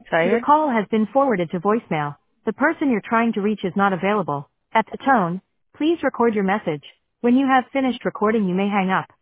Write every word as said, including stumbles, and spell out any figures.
Your excited. call has been forwarded to voicemail. The person you're trying to reach is not available. At the tone, please record your message. When you have finished recording, you may hang up.